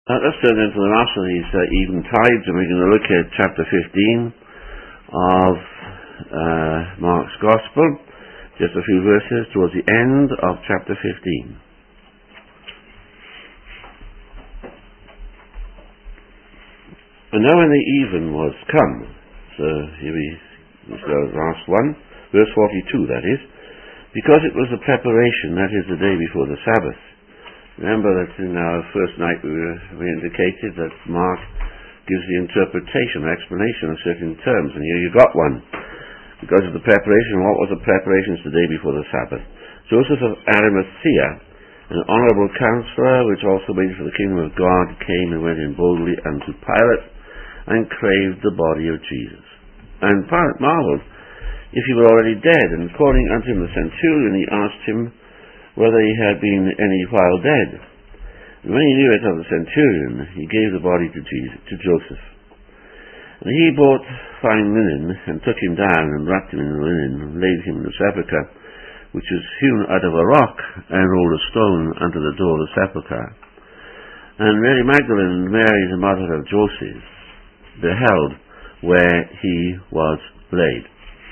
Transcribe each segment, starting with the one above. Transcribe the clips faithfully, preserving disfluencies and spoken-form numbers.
Uh, let's turn into the last of these uh, eventides, and we're going to look at chapter fifteen of uh, Mark's Gospel, just a few verses towards the end of chapter fifteen. And now when the even was come, so here we, this is the last one, verse forty-two that is, because it was the preparation, that is the day before the Sabbath. Remember that in our first night we, were, we indicated that Mark gives the interpretation, explanation of certain terms, and here you got one. Because of the preparation, what was the preparations the day before the Sabbath? Joseph of Arimathea, an honourable counsellor, which also waited for the kingdom of God, came and went in boldly unto Pilate, and craved the body of Jesus. And Pilate marvelled if he were already dead, and calling unto him the centurion, he asked him whether he had been any while dead. And when he knew it of the centurion, he gave the body to Jesus, to Joseph. And he bought fine linen, and took him down, and wrapped him in the linen, and laid him in the sepulchre, which was hewn out of a rock, and rolled a stone unto the door of the sepulchre. And Mary Magdalene, and Mary the mother of Joseph, beheld where he was laid.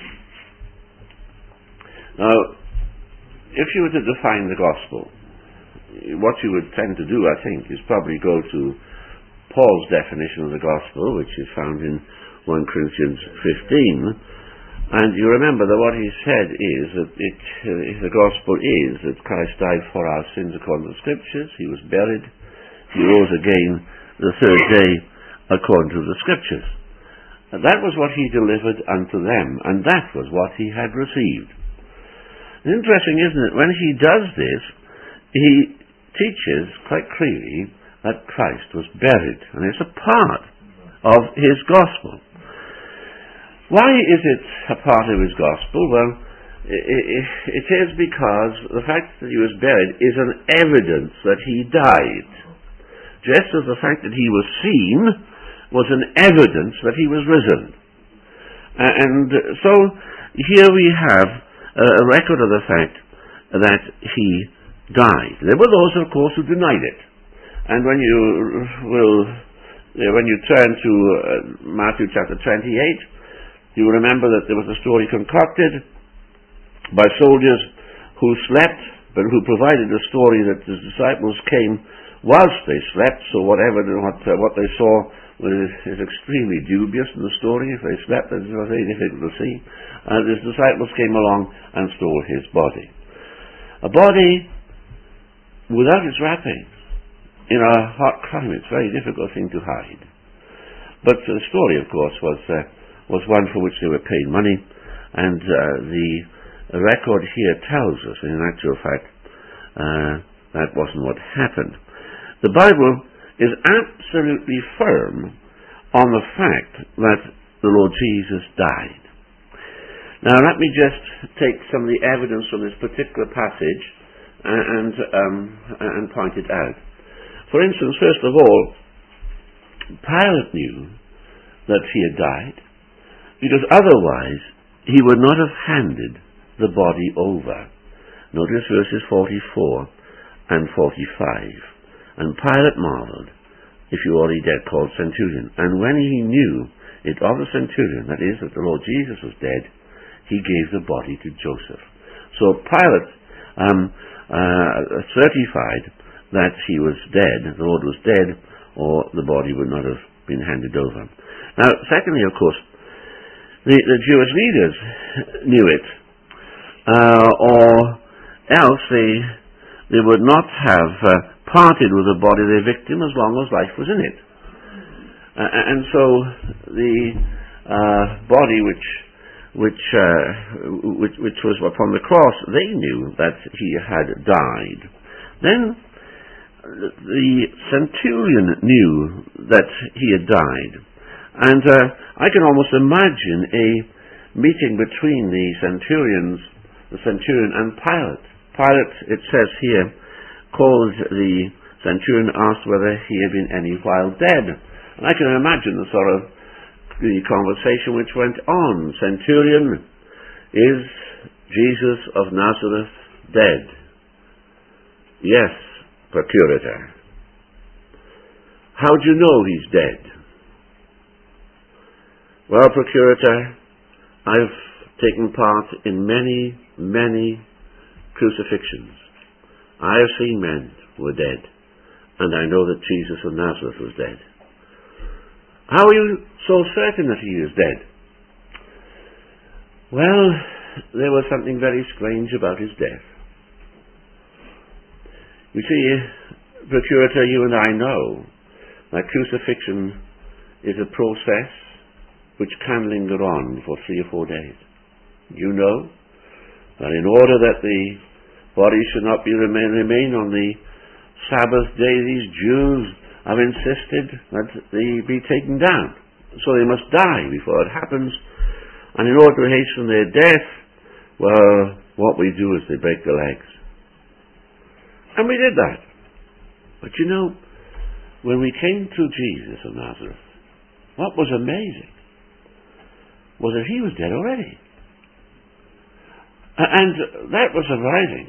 Now, if you were to define the gospel, what you would tend to do, I think, is probably go to Paul's definition of the gospel, which is found in First Corinthians fifteen, and you remember that what he said is that it, uh, the gospel is that Christ died for our sins according to the Scriptures, he was buried, he rose again the third day according to the Scriptures. And that was what he delivered unto them, and that was what he had received. It's interesting, isn't it? When he does this, he teaches quite clearly that Christ was buried, and it's a part of his gospel. Why is it a part of his gospel? Well, it is because the fact that he was buried is an evidence that he died. Just as the fact that he was seen was an evidence that he was risen. And so here we have a record of the fact that he died. There were those, of course, who denied it. And when you will, when you turn to uh, Matthew chapter twenty-eight, you remember that there was a story concocted by soldiers who slept, but who provided the story that the disciples came whilst they slept, so whatever what, uh, what they saw was, is extremely dubious in the story. If they slept, it was very difficult to see. And his disciples came along and stole his body. A body without its wrappings in a hot climate, it's a very difficult thing to hide. But the story, of course, was uh, was one for which they were paid money, and uh, the record here tells us, in actual fact, uh, that wasn't what happened. The Bible is absolutely firm on the fact that the Lord Jesus died. Now let me just take some of the evidence from this particular passage and, um, and point it out. For instance, first of all, Pilate knew that he had died, because otherwise he would not have handed the body over. Notice verses forty-four and forty-five. And Pilate marveled if you already dead, called centurion. And when he knew it of the centurion, that is, that the Lord Jesus was dead, he gave the body to Joseph. So Pilate um, uh, certified that he was dead, the Lord was dead, or the body would not have been handed over. Now, secondly, of course, the, the Jewish leaders knew it, uh, or else they, they would not have uh, parted with the body of their victim as long as life was in it. Uh, and so the uh, body which which, uh, which which was upon the cross, they knew that he had died. Then the centurion knew that he had died. And uh, I can almost imagine a meeting between the centurions, the centurion and Pilate. Pilate, it says here, called the centurion, asked whether he had been any while dead. And I can imagine the sort of the conversation which went on. Centurion, is Jesus of Nazareth dead? Yes, procurator. How do you know he's dead? Well, Procurator, I've taken part in many, many crucifixions. I have seen men who were dead, and I know that Jesus of Nazareth was dead. How are you so certain that he is dead? Well, there was something very strange about his death. You see, Procurator, you and I know that crucifixion is a process which can linger on for three or four days. You know that in order that the body should not be remain, remain on the Sabbath day, these Jews have insisted that they be taken down. So they must die before it happens. And in order to hasten their death, well, what we do is they break the legs. And we did that. But you know, when we came to Jesus of Nazareth, what was amazing was that he was dead already. And that was surprising.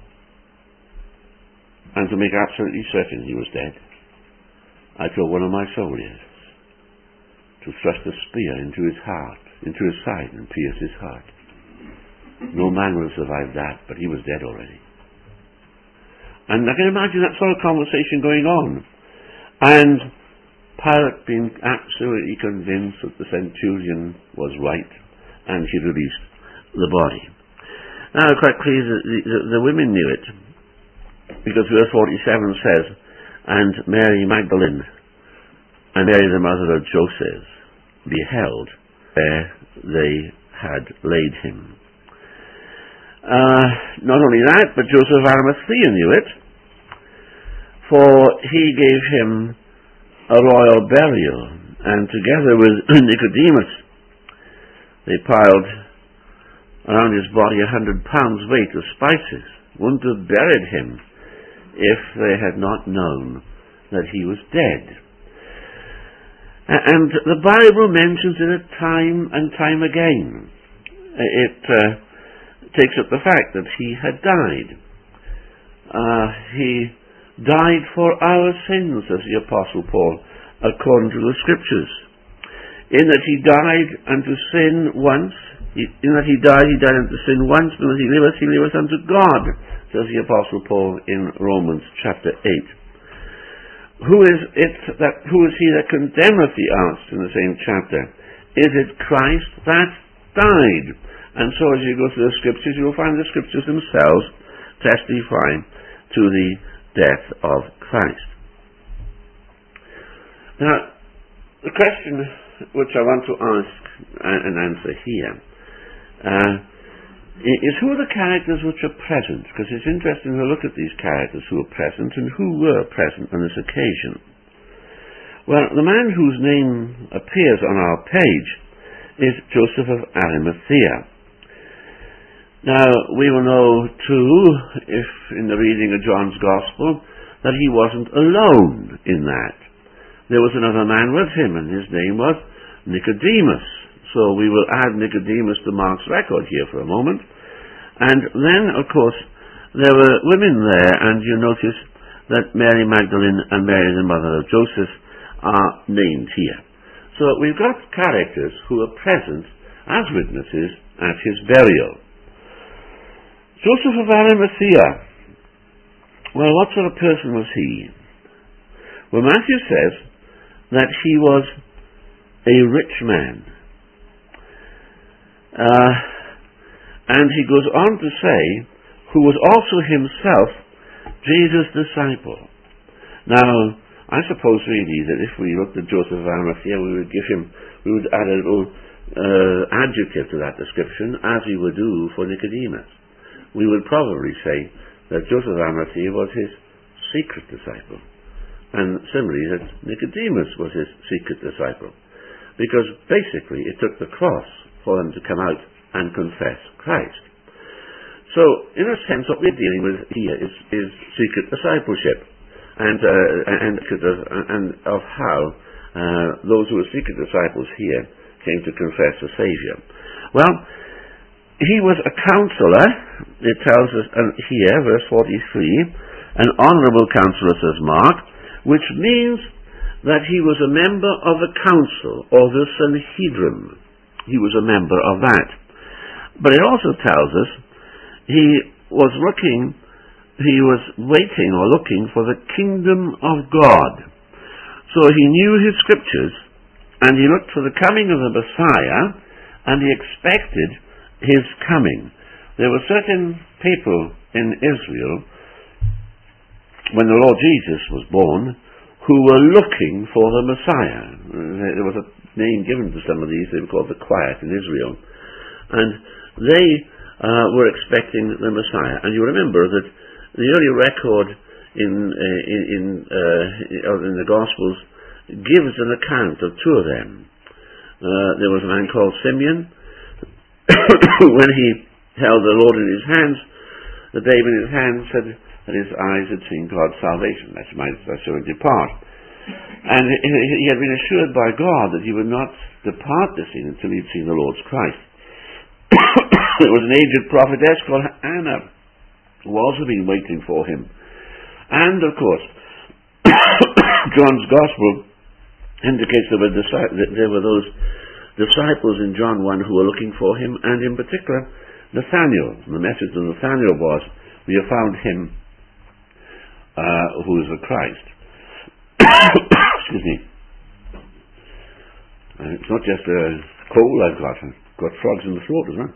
And to make absolutely certain he was dead, I told one of my soldiers to thrust a spear into his heart, into his side, and pierce his heart. No man would have survived that, but he was dead already. And I can imagine that sort of conversation going on. And Pilate being absolutely convinced that the centurion was right, and he released the body. Now, quite clear, the, the, the women knew it, because verse forty-seven says, and Mary Magdalene and Mary the mother of Joseph beheld where they had laid him. Uh, not only that, but Joseph of Arimathea knew it, for he gave him a royal burial, and together with Nicodemus, they piled around his body a hundred pounds weight of spices. Wouldn't have buried him if they had not known that he was dead. And the Bible mentions it time and time again. It uh, takes up the fact that he had died. Uh, he died for our sins, says the Apostle Paul, according to the Scriptures. In that he died unto sin once, in that he died, he died unto sin once, and that he liveth, he liveth unto God, says the Apostle Paul in Romans chapter eight. Who is it that who is he that condemneth, he asked in the same chapter? Is it Christ that died? And so as you go through the Scriptures, you will find the Scriptures themselves testifying to the death of Christ. Now, the question which I want to ask and answer here uh, is who are the characters which are present? Because it's interesting to look at these characters who are present and who were present on this occasion. Well, the man whose name appears on our page is Joseph of Arimathea. Now, we will know too, if in the reading of John's Gospel, that he wasn't alone in that. There was another man with him, and his name was Nicodemus. So we will add Nicodemus to Mark's record here for a moment. And then, of course, there were women there, and you notice that Mary Magdalene and Mary the mother of Joseph are named here. So we've got characters who are present as witnesses at his burial. Joseph of Arimathea. Well, what sort of person was he? Well, Matthew says that he was a rich man. Uh, and he goes on to say, who was also himself Jesus' disciple. Now, I suppose really that if we looked at Joseph of Arimathea, we would give him, we would add a little uh, adjective to that description, as we would do for Nicodemus. We would probably say that Joseph of Arimathea was his secret disciple, and similarly that Nicodemus was his secret disciple, because basically it took the cross for them to come out and confess Christ. So, in a sense, what we're dealing with here is, is secret discipleship, and uh, and, and of how uh, those who were secret disciples here came to confess the Saviour. Well, he was a counselor, it tells us here, verse forty-three, an honourable counselor, says Mark, which means that he was a member of the council, or the Sanhedrin. He was a member of that. But it also tells us he was looking, he was waiting or looking for the kingdom of God. So he knew his scriptures, and he looked for the coming of the Messiah, and he expected his coming. There were certain people in Israel, when the Lord Jesus was born, who were looking for the Messiah. There was a name given to some of these. They were called the Quiet in Israel. And they uh, were expecting the Messiah. And you remember that the early record in, uh, in, in, uh, in the Gospels gives an account of two of them. Uh, there was a man called Simeon. When he held the Lord in his hands, the babe in his hands, said that his eyes had seen God's salvation, that he might so depart. And he had been assured by God that he would not depart the scene until he had seen the Lord's Christ. There was an aged prophetess called Anna, who also had been waiting for him. And, of course, John's Gospel indicates there were, that there were those disciples in John one who were looking for him, and in particular Nathanael. And the message of Nathanael was, we have found him uh, who is the Christ. Excuse me. Uh, it's not just a cold I've got. I've got frogs in the throat as well.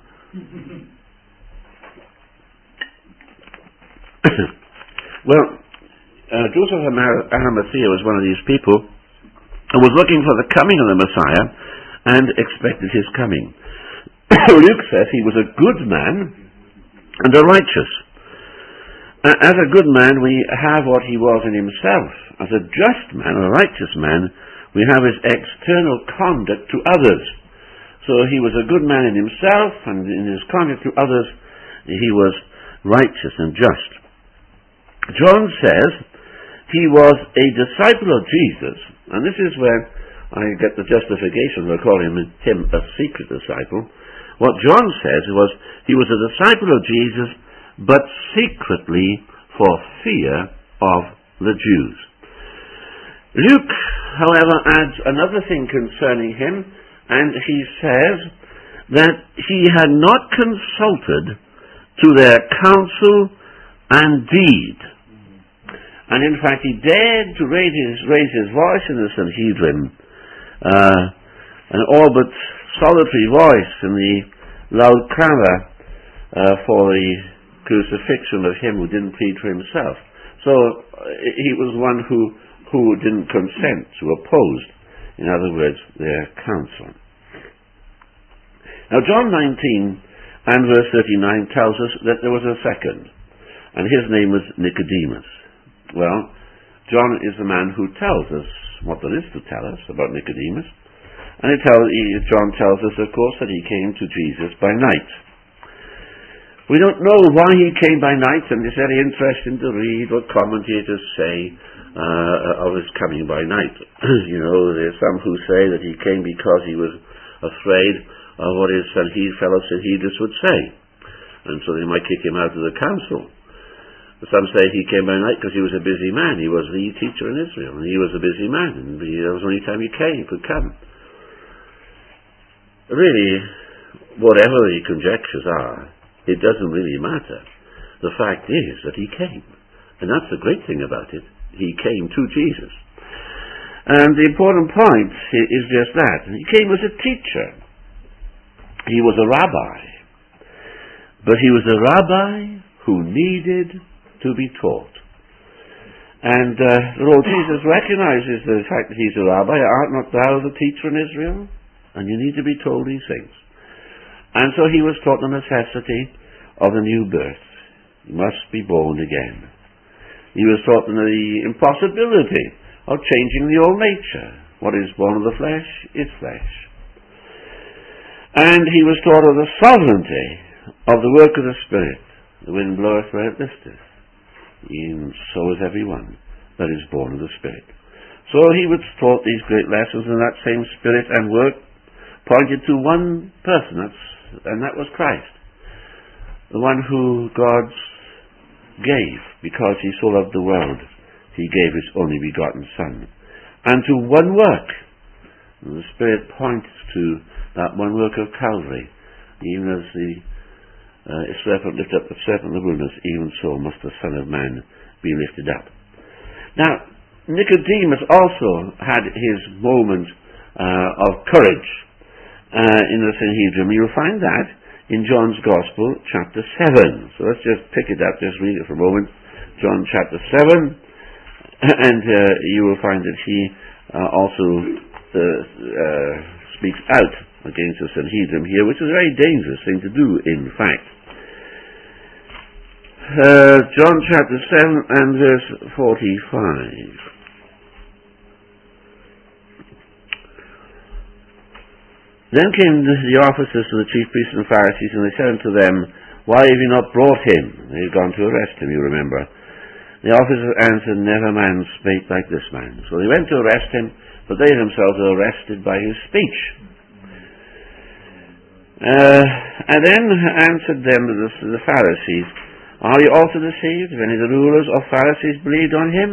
Well, uh, Joseph of Arimathea was one of these people who was looking for the coming of the Messiah and expected his coming. Luke says he was a good man and a righteous. Uh, as a good man, we have what he was in himself. As a just man, a righteous man, we have his external conduct to others. So he was a good man in himself, and in his conduct to others, he was righteous and just. John says he was a disciple of Jesus, and this is where I get the justification for calling him, him a secret disciple. What John says was he was a disciple of Jesus, but secretly for fear of the Jews. Luke, however, adds another thing concerning him, and he says that he had not consulted to their counsel and deed. And in fact, he dared to raise his, raise his voice in the Sanhedrin, uh, an all but solitary voice in the loud clamor uh, for the crucifixion of him who didn't plead for himself. So uh, he was one who, who didn't consent, who opposed, in other words, their counsel. Now John nineteen and verse thirty-nine tells us that there was a second, and his name was Nicodemus. Well, John is the man who tells us what there is to tell us about Nicodemus. And it tells, John tells us, of course, that he came to Jesus by night. We don't know why he came by night, and it's very interesting to read what commentators say uh, of his coming by night. You know, there's some who say that he came because he was afraid of what his fellow Sanhedrin would say, and so they might kick him out of the council. Some say he came by night because he was a busy man. He was the teacher in Israel, and he was a busy man, and that was the only time he came, he could come. Really, whatever the conjectures are, it doesn't really matter. The fact is that he came, and that's the great thing about it. He came to Jesus. And the important point is just that. He came as a teacher. He was a rabbi. But he was a rabbi who needed to be taught. And uh, the Lord Jesus recognizes the fact that he's a rabbi. Art not thou the teacher in Israel? And you need to be told these things. And so he was taught the necessity of the new birth. He must be born again. He was taught the impossibility of changing the old nature. What is born of the flesh is flesh. And he was taught of the sovereignty of the work of the Spirit. The wind bloweth where it listeth. And so is everyone that is born of the Spirit. So he was taught these great lessons, and that same Spirit and work pointed to one person, that's, and that was Christ. The one who God gave, because he so loved the world, he gave his only begotten Son. and to one work. And the Spirit points to that one work of Calvary. Even as the uh, serpent lifted up the serpent in the wilderness, even so must the Son of Man be lifted up. Now, Nicodemus also had his moment uh, of courage uh, in the Sanhedrin. You'll find that in John's Gospel, chapter seven. So let's just pick it up, just read it for a moment. John chapter seven, and uh, you will find that he uh, also uh, uh, speaks out against the Sanhedrin here, which is a very dangerous thing to do, in fact. Uh, John chapter seven and verse forty-five. Then came the officers to the chief priests and Pharisees, and they said unto them, Why have you not brought him? They had gone to arrest him, you remember. The officers answered, Never man spake like this man. So they went to arrest him, but they themselves were arrested by his speech. Uh, and then answered them the, the Pharisees, Are you also deceived? If any of the rulers or Pharisees believed on him?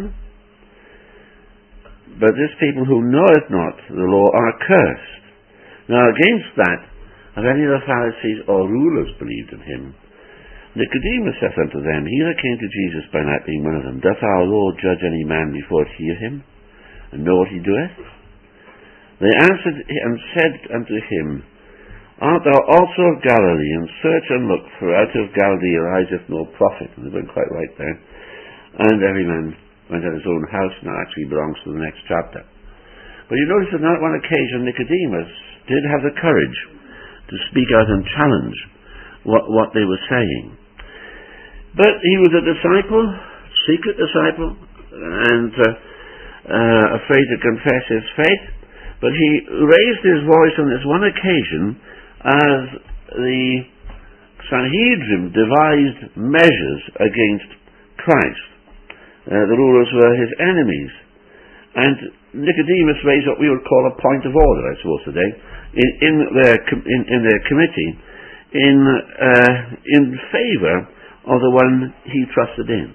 But this people who knoweth not the law are cursed. Now against that, have any of the Pharisees or rulers believed in him? Nicodemus saith unto them, He that came to Jesus by night, being one of them, doth our Lord judge any man before it hear him, and know what he doeth? They answered and said unto him, Art thou also of Galilee? And search and look, for out of Galilee ariseth no prophet. And they went quite right there. And every man went to his own house, and that actually belongs to the next chapter. But you notice that on one occasion Nicodemus did have the courage to speak out and challenge what, what they were saying. But he was a disciple, secret disciple, and uh, uh, afraid to confess his faith. But he raised his voice on this one occasion as the Sanhedrin devised measures against Christ. Uh, the rulers were his enemies. And Nicodemus raised what we would call a point of order, I suppose, today, in, in, their, in, in their committee, in, uh, in favour of the one he trusted in.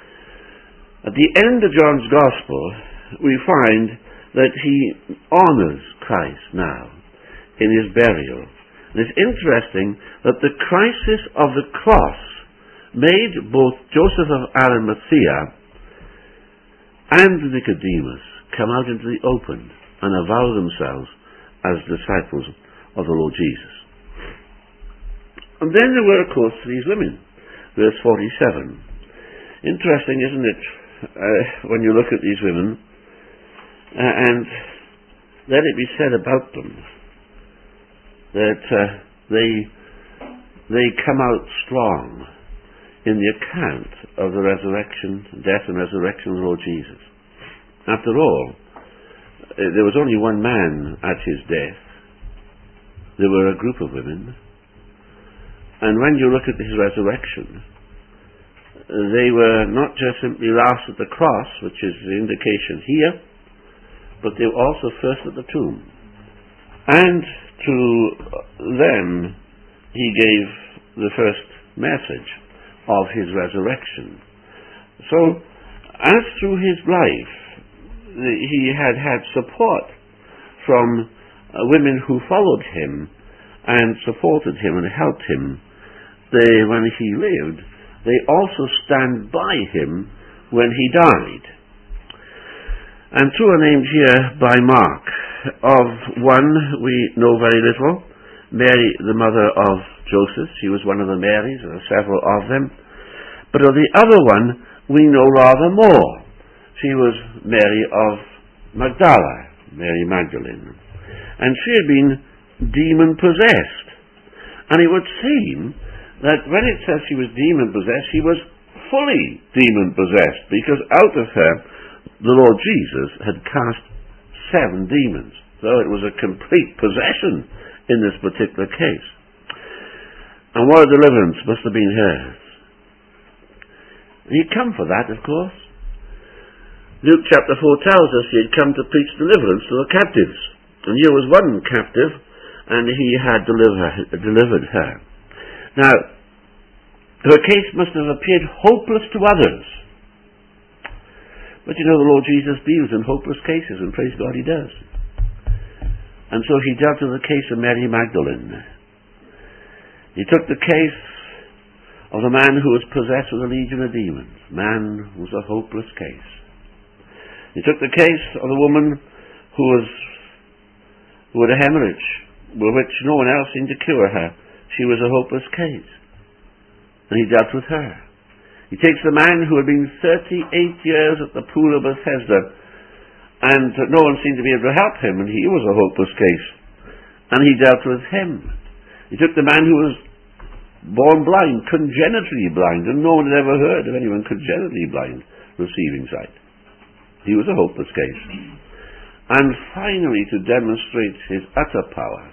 At the end of John's Gospel, we find that he honours Christ now in his burial. And it's interesting that the crisis of the cross made both Joseph of Arimathea and Nicodemus come out into the open and avow themselves as disciples of the Lord Jesus. And then there were, of course, these women. Verse forty-seven. Interesting, isn't it, uh, when you look at these women, uh, and let it be said about them that uh, they they come out strong in the account of the resurrection, death and resurrection of the Lord Jesus. After all, uh, there was only one man at his death. There were a group of women. And when you look at his resurrection, they were not just simply last at the cross, which is the indication here, but they were also first at the tomb. And to them, he gave the first message of his resurrection. So, as through his life, he had had support from uh, women who followed him and supported him and helped him. They, when he lived, they also stand by him when he died. And two are named here by Mark. Of one we know very little, Mary, the mother of Joseph. She was one of the Marys, there are several of them. But of the other one we know rather more. She was Mary of Magdala, Mary Magdalene. And she had been demon-possessed. And it would seem that when it says she was demon-possessed, she was fully demon-possessed, because out of her the Lord Jesus had cast seven demons. So it was a complete possession in this particular case. And what a deliverance must have been hers. And he'd come for that, of course. Luke chapter four tells us he had come to preach deliverance to the captives. And here was one captive, and he had deliver, delivered her. Now, her case must have appeared hopeless to others. But you know, the Lord Jesus deals in hopeless cases, and praise God he does. And so he dealt with the case of Mary Magdalene. He took the case of the man who was possessed with a legion of demons. Man was a hopeless case. He took the case of the woman who was who had a hemorrhage, with which no one else seemed to cure her. She was a hopeless case. And he dealt with her. He takes the man who had been thirty-eight years at the pool of Bethesda, and no one seemed to be able to help him, and he was a hopeless case. And he dealt with him. He took the man who was born blind, congenitally blind, and no one had ever heard of anyone congenitally blind receiving sight. He was a hopeless case. And finally, to demonstrate his utter power,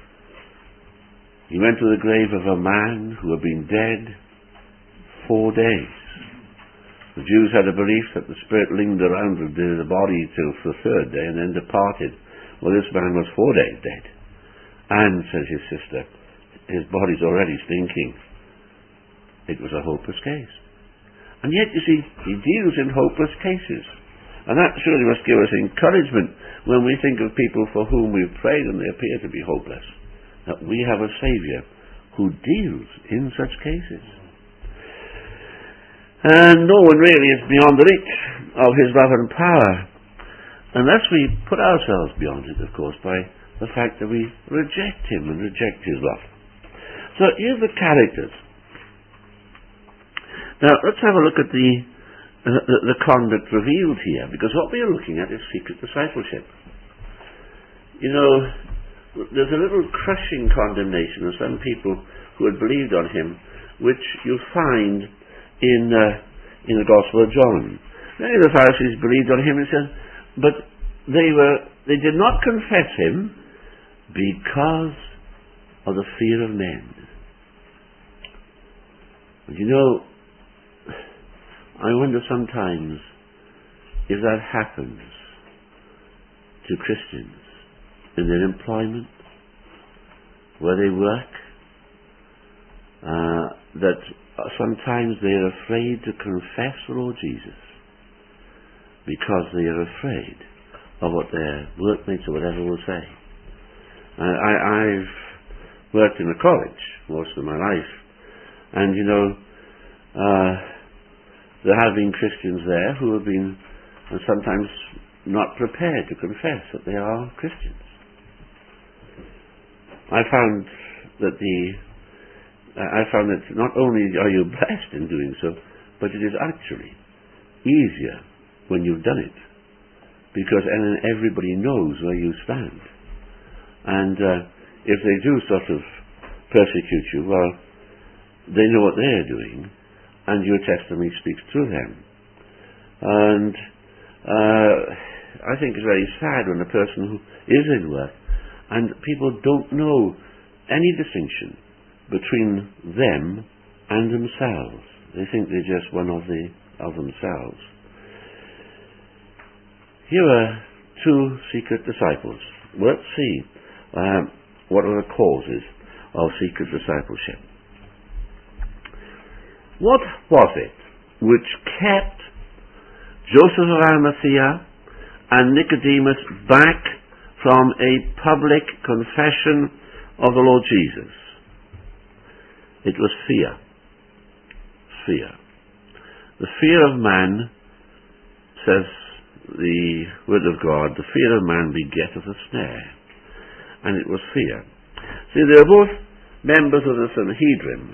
he went to the grave of a man who had been dead four days. The Jews had a belief that the spirit lingered around the, the body till the third day and then departed. Well, this man was four days dead. And, says his sister, his body's already stinking. It was a hopeless case. And yet, you see, he deals in hopeless cases. And that surely must give us encouragement when we think of people for whom we've prayed and they appear to be hopeless, that we have a Saviour who deals in such cases. And no one really is beyond the reach of his love and power, unless we put ourselves beyond it, of course, by the fact that we reject him and reject his love. So here's the characters. Now let's have a look at the uh, the, the conduct revealed here, because what we are looking at is secret discipleship. You know, there's a little crushing condemnation of some people who had believed on him, which you find in uh, in the Gospel of John. Many of the Pharisees believed on him, and said, but they were they did not confess him because of the fear of men. And you know, I wonder sometimes if that happens to Christians in their employment, where they work, uh, that sometimes they are afraid to confess the Lord Jesus because they are afraid of what their workmates or whatever will say. Uh, I, I've worked in a college most of my life, and you know, uh, there have been Christians there who have been uh, sometimes not prepared to confess that they are Christians. I found that the uh, I found that not only are you blessed in doing so, but it is actually easier when you've done it, because then everybody knows where you stand. And uh, if they do sort of persecute you, well, they know what they're doing, and your testimony speaks through them. And uh, I think it's very sad when a person who is in work and people don't know any distinction between them and themselves. They think they're just one of the of themselves. Here are two secret disciples. Well, let's see um, what are the causes of secret discipleship. What was it which kept Joseph of Arimathea and Nicodemus back from a public confession of the Lord Jesus? It was fear. Fear. The fear of man, says the word of God, the fear of man begetteth a snare. And it was fear. See, they were both members of the Sanhedrin.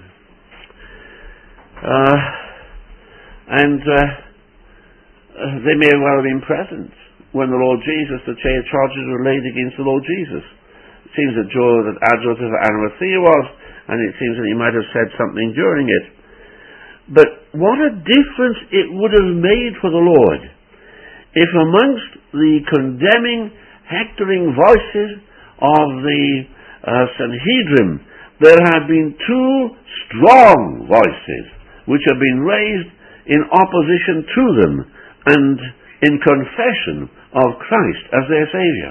Uh, and uh, uh, they may well have been present when the Lord Jesus, the charges were laid against the Lord Jesus. It seems that Joseph of Arimathea was, and it seems that he might have said something during it. But what a difference it would have made for the Lord if amongst the condemning, hectoring voices of the uh, Sanhedrin there had been two strong voices which have been raised in opposition to them and in confession of Christ as their Saviour.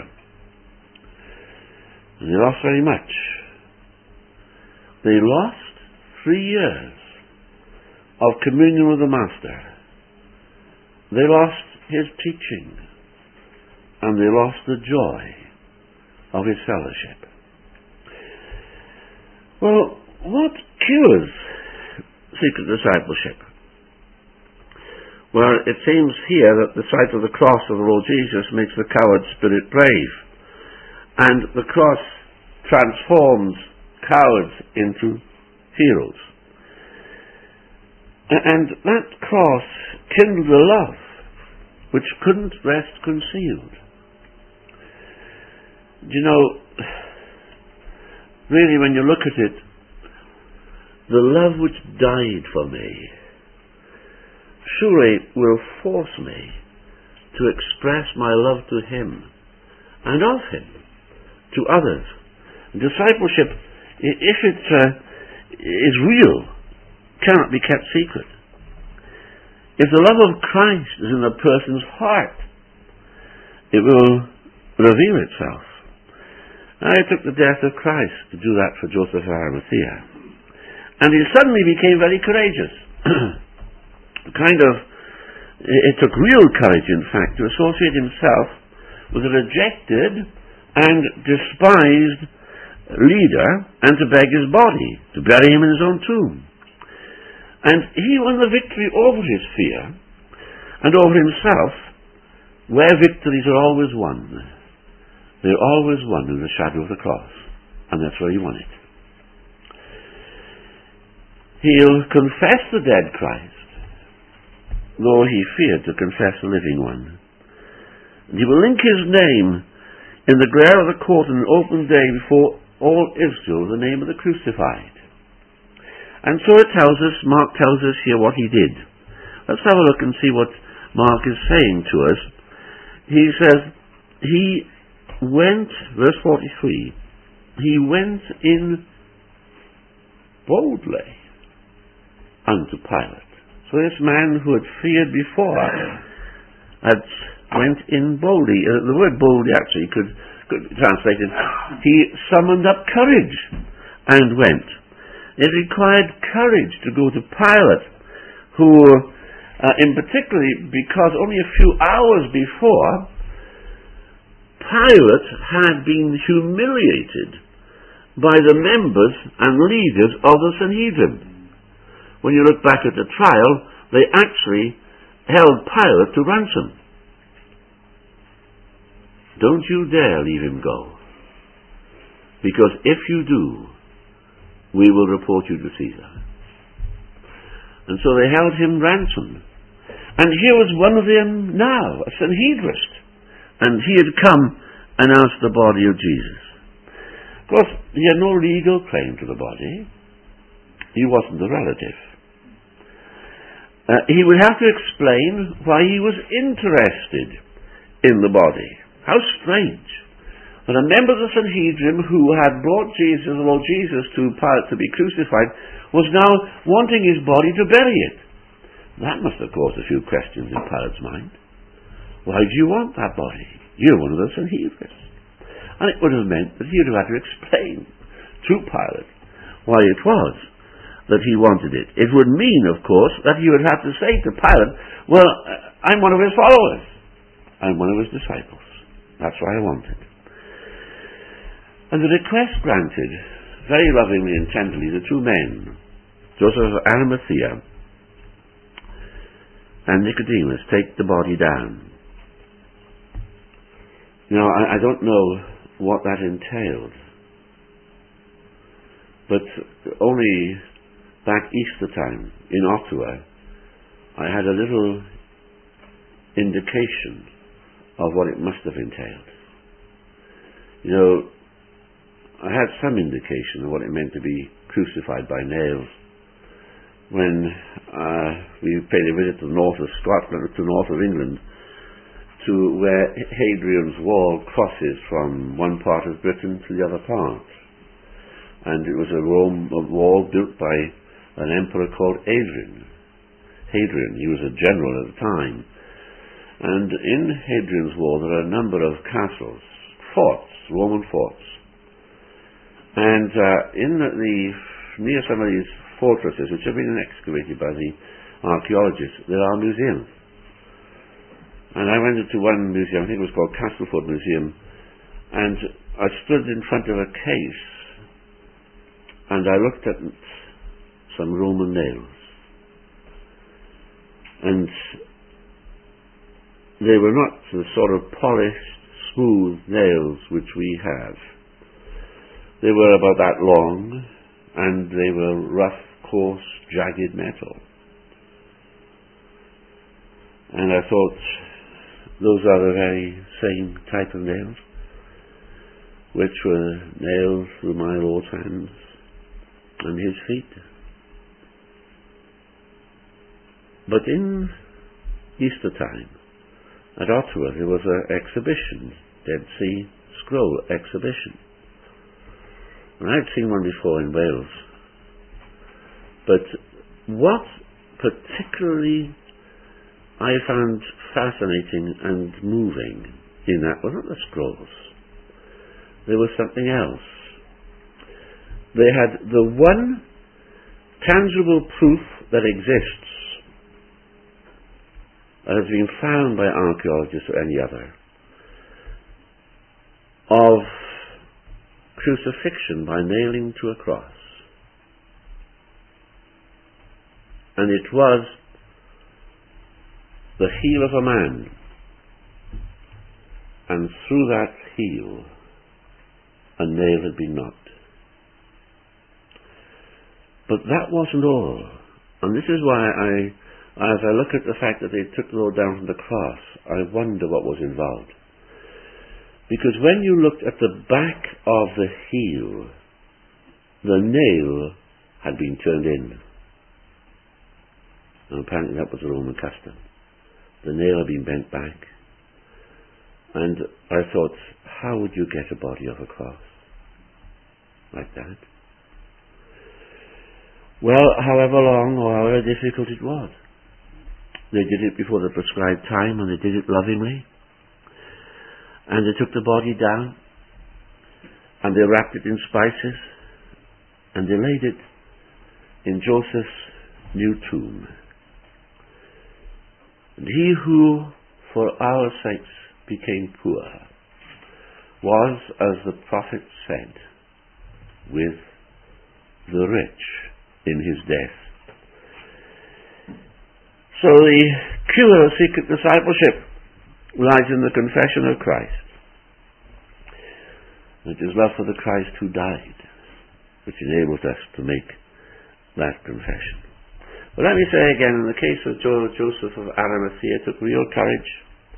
And they lost very much. They lost three years of communion with the Master. They lost his teaching, and they lost the joy of his fellowship. Well, what cures secret discipleship? Well, it seems here that the sight of the cross of the Lord Jesus makes the coward spirit brave, and the cross transforms cowards into heroes. And that cross kindled a love which couldn't rest concealed. Do you know, really when you look at it, the love which died for me surely will force me to express my love to him and of him to others. Discipleship, if it uh, is real, cannot be kept secret. If the love of Christ is in a person's heart, it will reveal itself. I took the death of Christ to do that for Joseph of Arimathea. And he suddenly became very courageous. kind of, it took real courage, in fact, to associate himself with a rejected and despised leader and to beg his body, to bury him in his own tomb. And he won the victory over his fear and over himself, where victories are always won. They're always won in the shadow of the cross, and that's where he won it. He'll confess the dead Christ, though he feared to confess the living one. And he will link his name in the glare of the court on an open day before all Israel, the name of the crucified. And so it tells us, Mark tells us here what he did. Let's have a look and see what Mark is saying to us. He says, he went, verse forty-three, he went in boldly unto Pilate. So this man who had feared before had went in boldly. Uh, the word boldly actually could, could be translated, he summoned up courage and went. It required courage to go to Pilate, who, uh, in particularly because only a few hours before, Pilate had been humiliated by the members and leaders of the Sanhedrin. When you look back at the trial, they actually held Pilate to ransom. Don't you dare leave him go, because if you do, we will report you to Caesar. And so they held him ransom. And here was one of them now, a Sanhedrist. And he had come and asked the body of Jesus. Of course, he had no legal claim to the body. He wasn't a relative. Uh, he would have to explain why he was interested in the body. How strange that a member of the Sanhedrin who had brought Jesus, the Lord Jesus, to Pilate to be crucified, was now wanting his body to bury it. That must have caused a few questions in Pilate's mind. Why do you want that body? You're one of the Sanhedrists. And it would have meant that he would have had to explain to Pilate why it was that he wanted it. It would mean, of course, that he would have to say to Pilate, well, I'm one of his followers. I'm one of his disciples. That's why I want it. And the request granted, very lovingly and tenderly, the two men, Joseph of Arimathea and Nicodemus, take the body down. Now, I, I don't know what that entailed, but only back Easter time in Ottawa, I had a little indication of what it must have entailed. You know, I had some indication of what it meant to be crucified by nails when uh, we paid a visit to the north of Scotland, to the north of England, to where Hadrian's Wall crosses from one part of Britain to the other part. And it was a Rome a wall built by an emperor called Hadrian. Hadrian, he was a general at the time. And in Hadrian's Wall there are a number of castles, forts, Roman forts. And uh, in the, the near some of these fortresses, which have been excavated by the archaeologists, there are museums. And I went into one museum, I think it was called Castleford Museum, and I stood in front of a case, and I looked at some Roman nails. And they were not the sort of polished, smooth nails which we have. They were about that long, and they were rough, coarse, jagged metal. And I thought, those are the very same type of nails which were nailed through my Lord's hands and his feet. But in Easter time, at Ottawa, there was an exhibition, Dead Sea Scroll exhibition. And I'd seen one before in Wales. But what particularly I found fascinating and moving in that was not the scrolls. There was something else. They had the one tangible proof that exists, that has been found by archaeologists or any other, of crucifixion by nailing to a cross. And it was the heel of a man, and through that heel a nail had been knocked. But that wasn't all. And this is why I, as I look at the fact that they took the Lord down from the cross, I wonder what was involved. Because when you looked at the back of the heel, the nail had been turned in. And apparently that was a Roman custom. The nail had been bent back. And I thought, how would you get a body off a cross like that? Well, however long or however difficult it was, they did it before the prescribed time, and they did it lovingly. And they took the body down, and they wrapped it in spices, and they laid it in Joseph's new tomb. And he who for our sakes became poor was, as the prophet said, with the rich in his death. So the cure of secret discipleship lies in the confession of Christ. It is love for the Christ who died which enables us to make that confession. But let me say again, in the case of jo- Joseph of Arimathea, it took real courage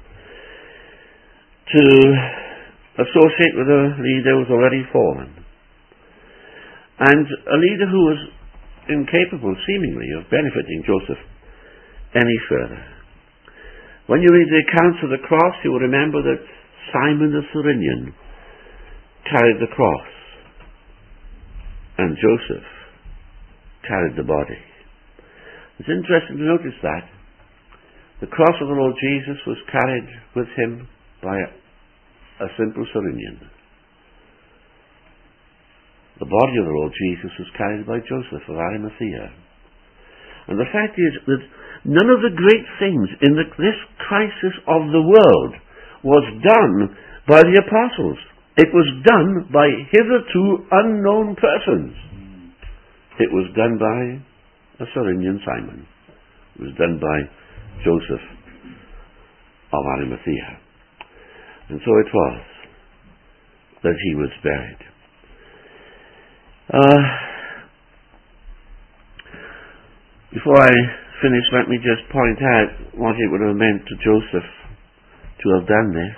to associate with a leader who was already fallen, and a leader who was incapable, seemingly, of benefiting Joseph any further. When you read the accounts of the cross, you will remember that Simon the Cyrenian carried the cross, and Joseph carried the body. It's interesting to notice that the cross of the Lord Jesus was carried with him by a, a simple Cyrenian. The body of the Lord Jesus was carried by Joseph of Arimathea. And the fact is that none of the great things in the, this crisis of the world was done by the apostles. It was done by hitherto unknown persons. It was done by a Cyrenian Simon. It was done by Joseph of Arimathea. And so it was that he was buried. Uh, before I finish, let me just point out what it would have meant to Joseph to have done this.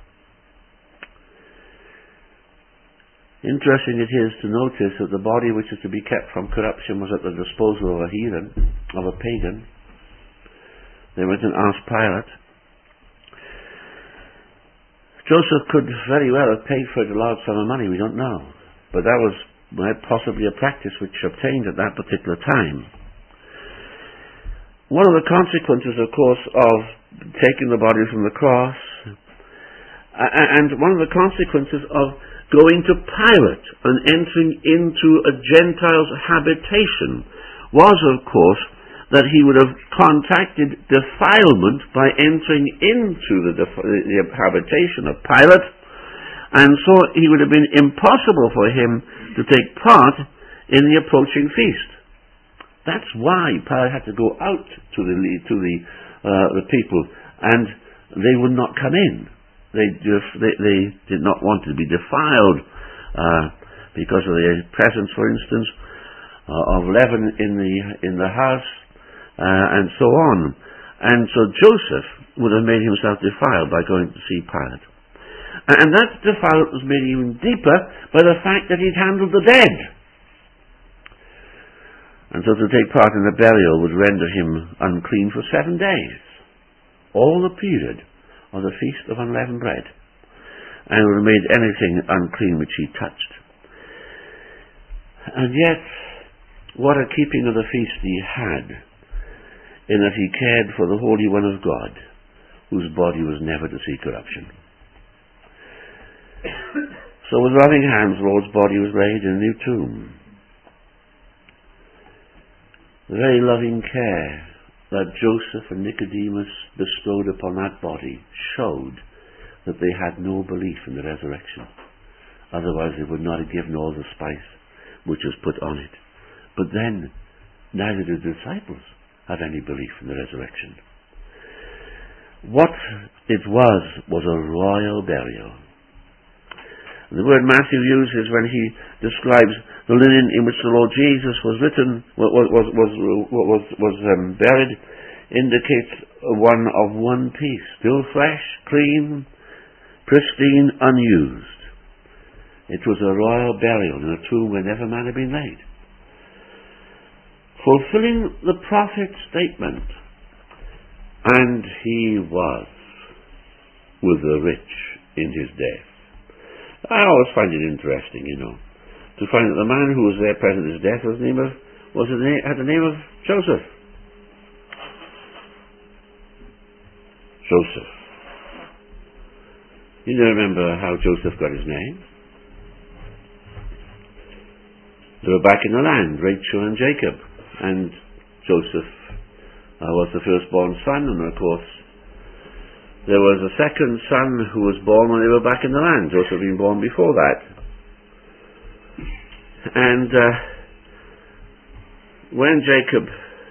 Interesting it is to notice that the body which is to be kept from corruption was at the disposal of a heathen, of a pagan. They went and asked Pilate. Joseph could very well have paid for it a large sum of money, we don't know. But that was possibly a practice which obtained at that particular time. One of the consequences, of course, of taking the body from the cross, and one of the consequences of going to Pilate and entering into a Gentile's habitation, was, of course, that he would have contracted defilement by entering into the, def- the habitation of Pilate, and so he would have been impossible for him to take part in the approaching feast. That's why Pilate had to go out to the to the uh, the people, and they would not come in. They just they, they did not want to be defiled uh, because of the presence, for instance, uh, of leaven in the in the house, uh, and so on. And so Joseph would have made himself defiled by going to see Pilate, and that defilement was made even deeper by the fact that he'd handled the dead. And so to take part in the burial would render him unclean for seven days, all the period of the Feast of Unleavened Bread, and would have made anything unclean which he touched. And yet, what a keeping of the feast he had, in that he cared for the Holy One of God, whose body was never to see corruption. So with loving hands the Lord's body was laid in a new tomb. The very loving care that Joseph and Nicodemus bestowed upon that body showed that they had no belief in the resurrection. Otherwise they would not have given all the spice which was put on it. But then, neither did the disciples have any belief in the resurrection. What it was, was a royal burial. The word Matthew uses when he describes the linen in which the Lord Jesus was written, was was was was, was um, buried, indicates one of one piece, still fresh, clean, pristine, unused. It was a royal burial in a tomb where never man had been laid, fulfilling the prophet's statement. And he was with the rich in his death. I always find it interesting, you know, to find that the man who was there present at his death was the name of, was the name, had the name of Joseph. Joseph. You don't remember how Joseph got his name? They were back in the land, Rachel and Jacob, and Joseph uh, was the firstborn son, and of course there was a second son who was born when they were back in the land. Joseph had been born before that. And uh, when Jacob's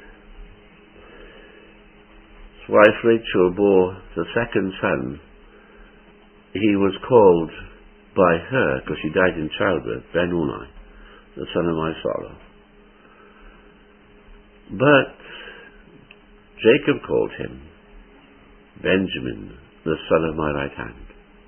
wife Rachel bore the second son, he was called by her, because she died in childbirth, Ben-Oni, the son of my sorrow. But Jacob called him Benjamin, the son of my right hand.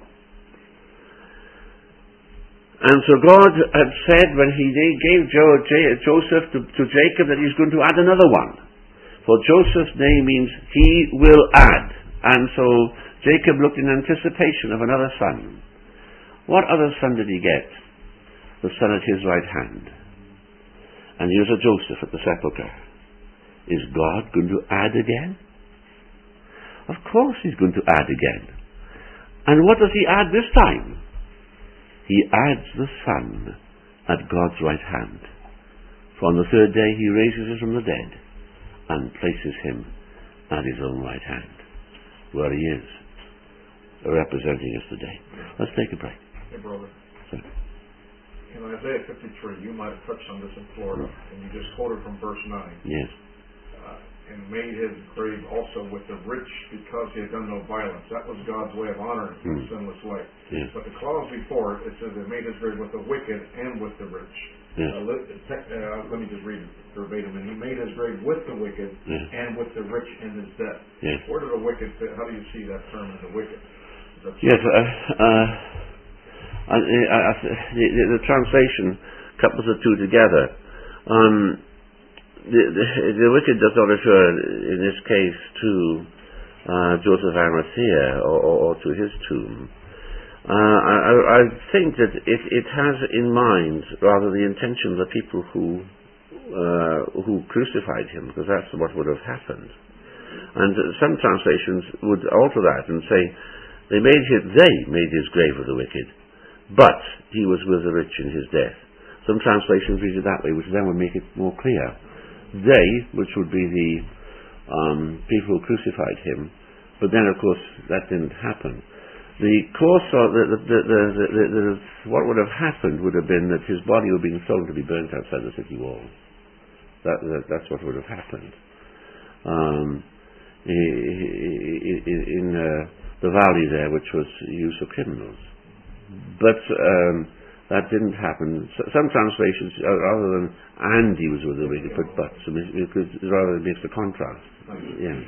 And so God had said when he gave Joseph to, to Jacob that he's going to add another one. For Joseph's name means he will add. And so Jacob looked in anticipation of another son. What other son did he get? The son at his right hand. And here's a Joseph at the sepulchre. Is God going to add again? Of course he's going to add again. And what does he add this time? He adds the Son at God's right hand. For on the third day he raises him from the dead and places him at his own right hand, where he is, representing us today. Let's take a break. Hey, brother. Sorry. In Isaiah fifty-three, you might have touched on this in Florida, and you just quoted from verse nine. Yes. And made his grave also with the rich because he had done no violence. That was God's way of honoring him in a sinless way. Yes. But the clause before it, it says they made his grave with the wicked and with the rich. Yes. Uh, let, uh, let me just read it verbatim. And he made his grave with the wicked yes. and with the rich in his death. Yes. Where did the wicked fit? How do you see that term as the wicked? Yes. Uh, uh, I, I, I, the, the, the translation couples the two together. Um, The, the, the wicked does not refer, in this case, to uh, Joseph Arimathea or, or, or to his tomb. Uh, I, I think that it, it has in mind rather the intention of the people who uh, who crucified him, because that's what would have happened. And some translations would alter that and say they made his, they made his grave with the wicked, but he was with the rich in his death. Some translations read it that way, which then would make it more clear they, which would be the um, people who crucified him. But then, of course, that didn't happen. The course of the, the, the, the, the, the, what would have happened would have been that his body would have been thrown to be burnt outside the city walls. That, that, that's what would have happened. Um, in in uh, the valley there, which was used for criminals. But um, that didn't happen. S- some translations, uh, rather than and he was with the way to put but, so it could rather makes the contrast. Yeah.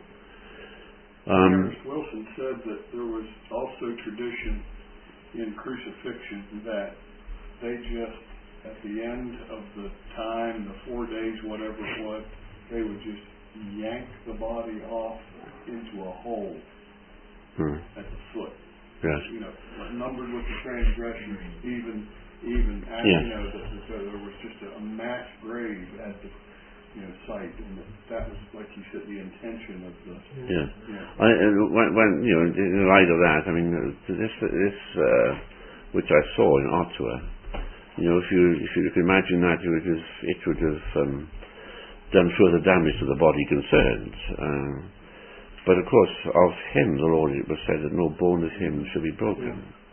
Um, Ernest Wilson said that there was also tradition in crucifixion that they just, at the end of the time, the four days, whatever it was, they would just yank the body off into a hole hmm. at the foot. Yes. You know, numbered with the transgression, even even after, yes. you know, the, the, so there was just a, a mass grave at the you know, site, and that was, like you said, the intention of the. Yeah. yeah. I, uh, when, when you know, in light of that, I mean, uh, this this uh, which I saw in Ottawa, you know, if you if you could imagine that, it would have, it would have um, done further damage to the body concerned. Um, but of course, of him, the Lord, it was said that no bone of him should be broken,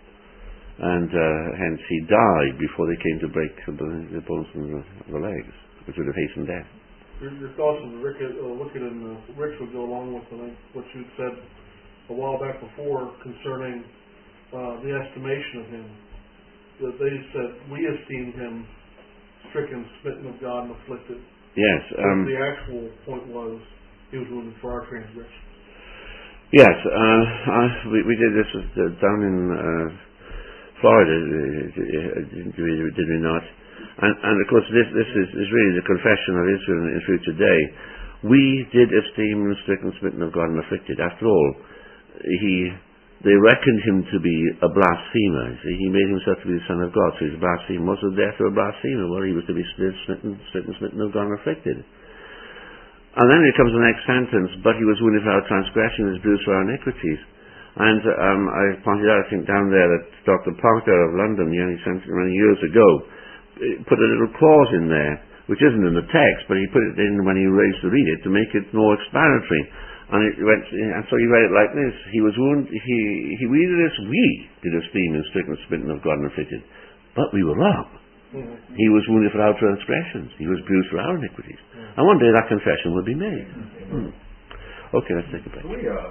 yeah. and uh, hence he died before they came to break the, the bones from the, the legs, which would have hastened death. Your, your thoughts on Rick, uh, Wicked and uh, Rich would go along with uh, what you said a while back before concerning uh, the estimation of him. That they said, we esteemed him stricken, smitten of God, and afflicted. Yes. Um, the actual point was, he was wounded for our transgression. Yes. Uh, uh, we, we did this uh, down in uh, Florida, uh, did we, did we not? And, and of course, this, this is, is really the confession of Israel in Israel today. We did esteem him stricken, smitten of God, and afflicted. After all, he, they reckoned him to be a blasphemer. See, he made himself to be the Son of God, so he's a blasphemer. Was the death of a blasphemer? Well, he was to be smitten, stricken, smitten of God, and afflicted. And then here comes the next sentence, but he was wounded for our transgression, he was bruised for our iniquities. And um, I pointed out, I think, down there that Doctor Parker of London, you know, he sent it many years ago, put a little clause in there, which isn't in the text, but he put it in when he raised to read it to make it more explanatory. And it went, and so he read it like this: He was wounded. He he we did as we did esteem him stricken, smitten of God, and afflicted, but we were wrong. Mm-hmm. He was wounded for our transgressions. He was bruised for our iniquities. Mm-hmm. And one day that confession will be made. Mm-hmm. Okay, let's take a break.